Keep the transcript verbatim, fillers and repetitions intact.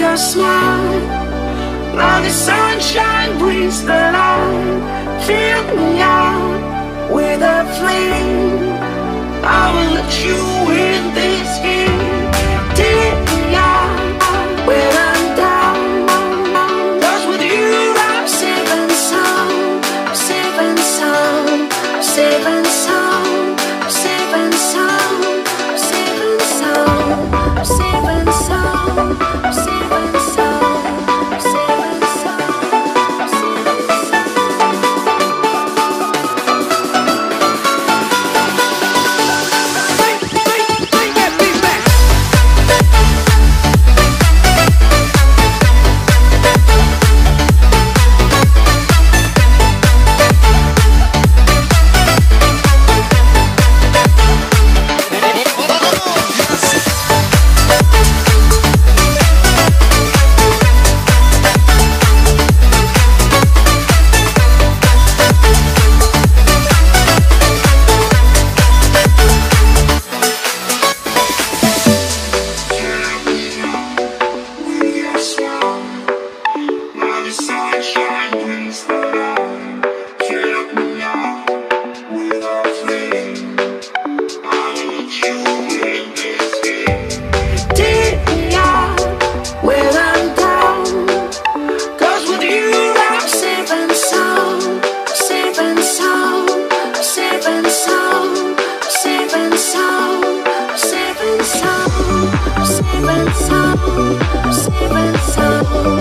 your smile. Now the sunshine brings the light. Fill me out with a flame. I will let you in this game. Take me out when I'm down. 'Cause with you I'm safe and sound. I'm safe and sound. I'm safe and sound. I'm safe and sound. I'm safe and sound. I'm safe and sound. I'm safe and sound. I'm safe and sound. I'm safe and safe and sound. I'm safe and sound.